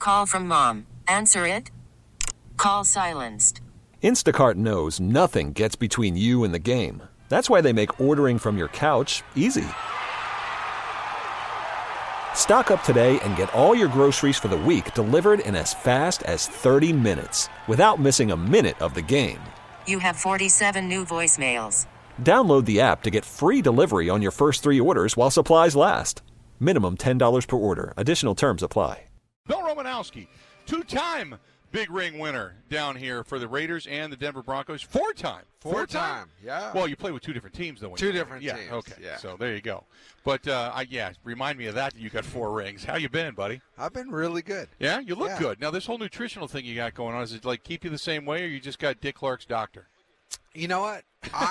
Call from mom. Answer it. Call silenced. Instacart knows nothing gets between you and the game. That's why they make ordering from your couch easy. Stock up today and get all your groceries for the week delivered in as fast as 30 minutes without missing a minute of the game. You have 47 new voicemails. Download the app to get free delivery on your first 3 orders while supplies last. Minimum $10 per order. Additional terms apply. Bill Romanowski, 2-time Big Ring winner down here for the Raiders and the Denver Broncos. 4-time. Four-time, yeah. Well, you play with 2 different teams, though. Two different teams. Okay. Yeah. So there you go. But, remind me of that you got 4 rings. How you been, buddy? I've been really good. Yeah? You look good. Now, this whole nutritional thing you got going on, is it like keep you the same way, or you just got Dick Clark's doctor? You know what?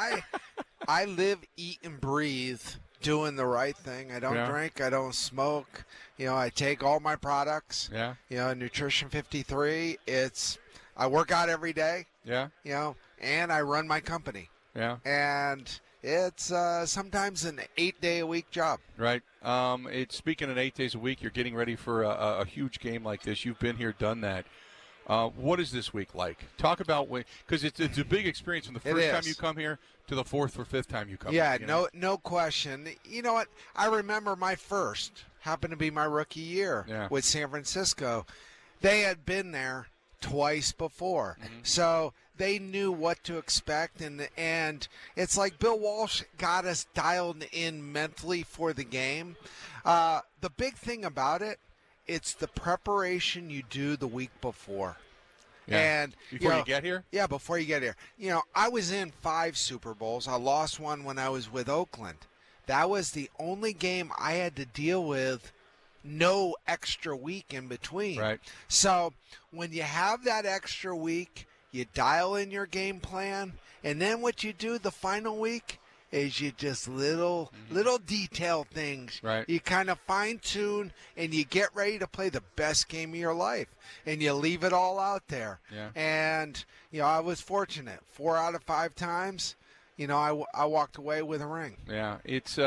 I live, eat, and breathe doing the right thing. I don't drink. I don't smoke. I take all my products. Yeah. Nutrition 53. I work out every day. Yeah. And I run my company. Yeah. And it's sometimes an 8-day-a-week job. Right. It's speaking of 8 days a week, you're getting ready for a huge game like this. You've been here, done that. What is this week like? Talk about because it's a big experience from the first time you come here to the 4th or 5th time you come. Yeah, no question. You know what? I remember my first happened to be my rookie year with San Francisco. They had been there twice before, so they knew what to expect, and it's like Bill Walsh got us dialed in mentally for the game. The big thing about it, it's the preparation you do the week before. Yeah. And before you get here? Yeah, before you get here. I was in 5 Super Bowls. I lost one when I was with Oakland. That was the only game I had to deal with no extra week in between. Right. So when you have that extra week, you dial in your game plan, and then what you do the final week is you just little detail things. Right. You kind of fine tune and you get ready to play the best game of your life, and you leave it all out there. Yeah. And I was fortunate. 4 out of 5 times, I walked away with a ring. Yeah. It's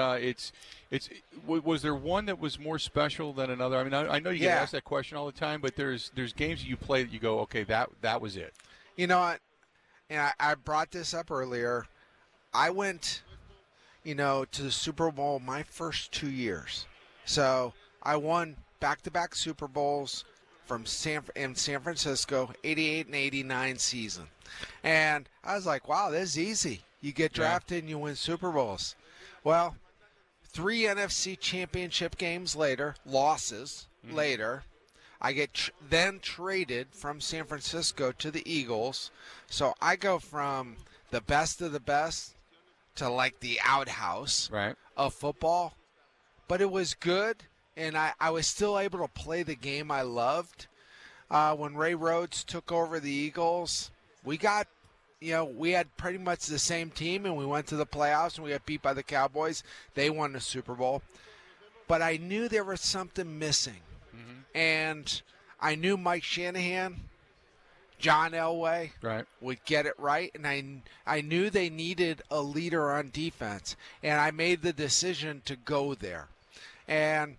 was there one that was more special than another? I mean, I know you get asked that question all the time, but there's games that you play that you go, okay, that was it. You know what? And I brought this up earlier. I went to the Super Bowl my first 2 years. So I won back-to-back Super Bowls in San Francisco, 88 and 89 season. And I was like, wow, this is easy. You get drafted and you win Super Bowls. Well, 3 NFC championship games later, losses later, I get then traded from San Francisco to the Eagles. So I go from the best of the best to like the outhouse of football. But it was good, and I was still able to play the game I loved. When Ray Rhodes took over the Eagles, we had pretty much the same team, and we went to the playoffs, and we got beat by the Cowboys. They won the Super Bowl. But I knew there was something missing. And I knew Mike Shanahan, John Elway would get it right, and I knew they needed a leader on defense, and I made the decision to go there. And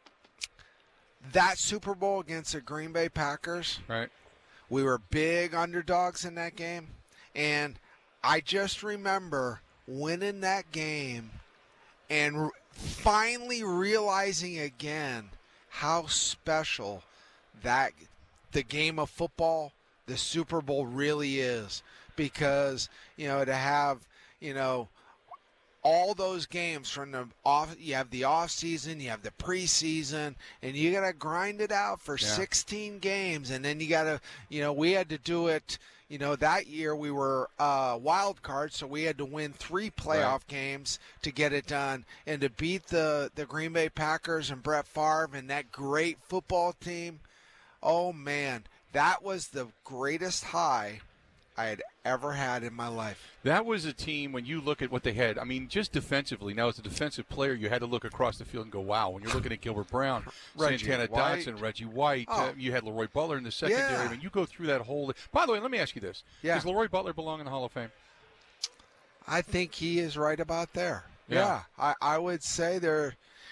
that Super Bowl against the Green Bay Packers, we were big underdogs in that game, and I just remember winning that game and finally realizing again how special that the game of football, the Super Bowl really is, because to have all those games from you have the off season, you have the preseason, and you got to grind it out for 16 games, and then you got to we had to do it. That year we were wild card, so we had to win 3 playoff games to get it done, and to beat the Green Bay Packers and Brett Favre and that great football team. Oh man, that was the greatest high I had ever had in my life. That was a team, when you look at what they had, I mean, just defensively. Now, as a defensive player, you had to look across the field and go, wow. When you're looking at Gilbert Brown, Santana Dotson, Reggie White, you had Leroy Butler in the secondary. I mean, you go through that whole – by the way, let me ask you this. Does Leroy Butler belong in the Hall of Fame? I think he is right about there. Yeah. I would say there –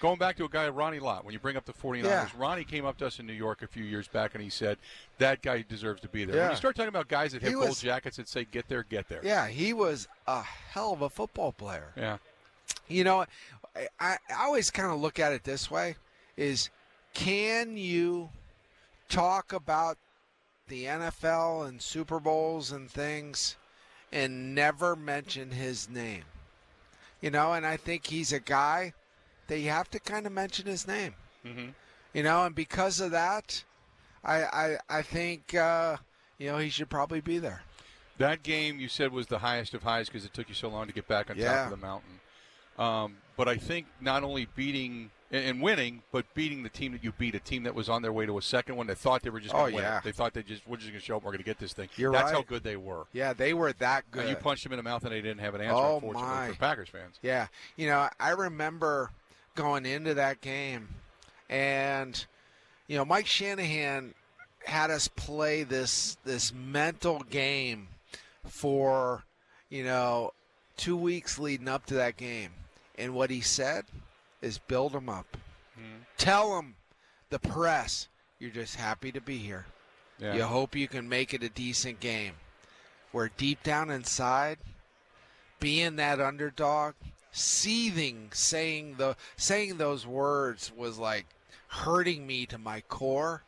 Going back to a guy, Ronnie Lott, when you bring up the 49ers, Ronnie came up to us in New York a few years back, and he said, that guy deserves to be there. When you start talking about guys that have gold jackets that say, get there, get there. Yeah, he was a hell of a football player. Yeah. You know, I always kind of look at it this way, is can you talk about the NFL and Super Bowls and things and never mention his name? You know, and I think he's a guy that you have to kind of mention his name. Mm-hmm. You know, and because of that, I think, you know, he should probably be there. That game you said was the highest of highs because it took you so long to get back on top of the mountain. But I think not only beating and winning, but beating the team that you beat, a team that was on their way to a second one that thought they were just going to win it. They thought we're just going to show up, we're going to get this thing. That's how good they were. Yeah, they were that good. And you punched them in the mouth and they didn't have an answer, unfortunately, for Packers fans. Yeah. You know, I remember going into that game, and, you know, Mike Shanahan had us play this mental game for, you know, 2 weeks leading up to that game. And what he said is build them up. Mm-hmm. Tell them, the press, you're just happy to be here. Yeah. You hope you can make it a decent game. Where deep down inside, being that underdog, seething, saying those words was like hurting me to my core.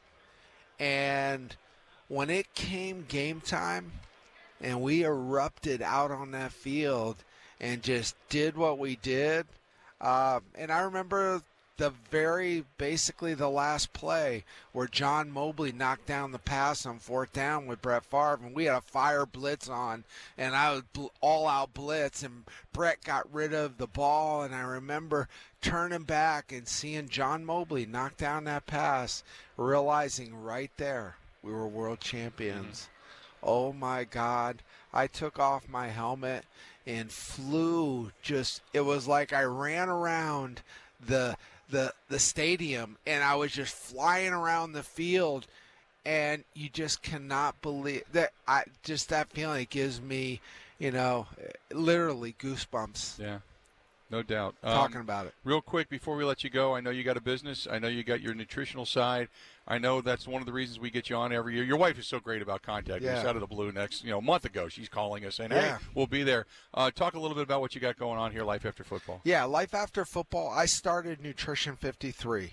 And when it came game time and we erupted out on that field and just did what we did, and I remember basically the last play where John Mobley knocked down the pass on 4th down with Brett Favre, and we had a fire blitz on, and I was all-out blitz, and Brett got rid of the ball, and I remember turning back and seeing John Mobley knock down that pass, realizing right there we were world champions. Mm-hmm. Oh, my God. I took off my helmet and flew. It was like I ran around the stadium, and I was just flying around the field, and you just cannot believe that. That feeling gives me, you know, literally goosebumps. Yeah, no doubt. Talking about it. Real quick before we let you go, I know you got a business. I know you got your nutritional side. I know that's one of the reasons we get you on every year. Your wife is so great about contacting us out of the blue. A month ago, she's calling us saying, hey, we'll be there. Talk a little bit about what you got going on here, Life After Football. Yeah, Life After Football. I started Nutrition 53.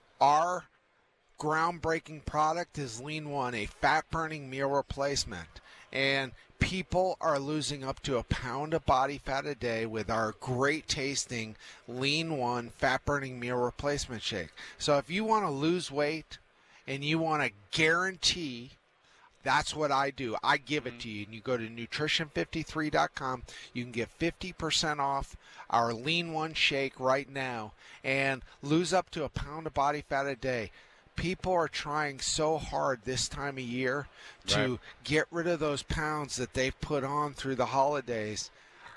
Our groundbreaking product is Lean One, a fat-burning meal replacement. And people are losing up to 1 pound of body fat a day with our great-tasting Lean One fat-burning meal replacement shake. So if you want to lose weight, and you want to guarantee, that's what I do. I give it to you. And you go to nutrition53.com. You can get 50% off our Lean One shake right now and lose up to 1 pound of body fat a day. People are trying so hard this time of year to get rid of those pounds that they've put on through the holidays.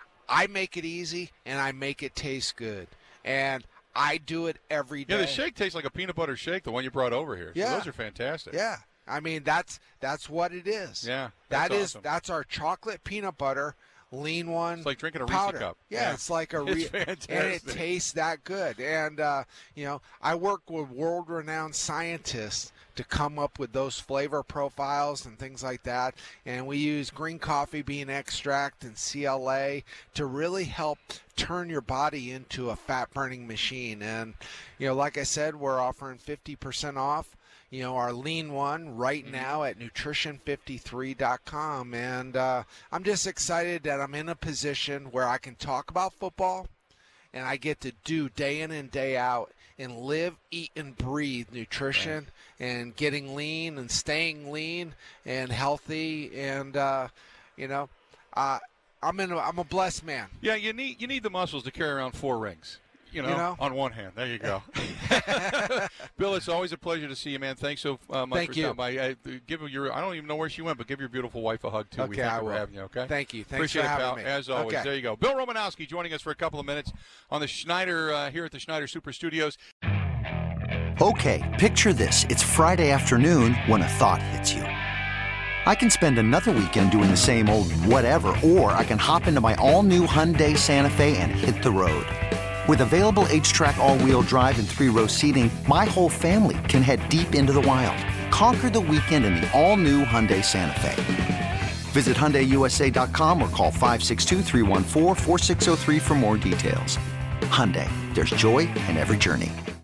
I make it easy, and I make it taste good. And I do it every day. Yeah, the shake tastes like a peanut butter shake, the one you brought over here. Yeah. So those are fantastic. Yeah. I mean, that's what it is. Yeah. That's our chocolate peanut butter Lean One. It's like drinking a powder. Reese cup. Yeah, it's like it's fantastic. And it tastes that good. And you know, I work with world-renowned scientists to come up with those flavor profiles and things like that. And we use green coffee bean extract and CLA to really help turn your body into a fat-burning machine. And, you know, like I said, we're offering 50% off, you know, our Lean One right now at nutrition53.com. And I'm just excited that I'm in a position where I can talk about football and I get to do day in and day out and live, eat, and breathe nutrition and getting lean and staying lean and healthy. And, you know, I'm a blessed man. Yeah, you need the muscles to carry around 4 rings. You know, on one hand. There you go. Bill, it's always a pleasure to see you, man. Thanks so much for stopping by. I don't even know where she went, but give your beautiful wife a hug, too. Okay, we thank her for having you, okay? Thank you. Thanks Appreciate for having it, pal. me. As always. Okay. There you go. Bill Romanowski joining us for a couple of minutes on the Schneider, here at the Schneider Super Studios. Okay, picture this. It's Friday afternoon when a thought hits you. I can spend another weekend doing the same old whatever, or I can hop into my all-new Hyundai Santa Fe and hit the road. With available H-Track all-wheel drive and 3-row seating, my whole family can head deep into the wild. Conquer the weekend in the all-new Hyundai Santa Fe. Visit HyundaiUSA.com or call 562-314-4603 for more details. Hyundai, there's joy in every journey.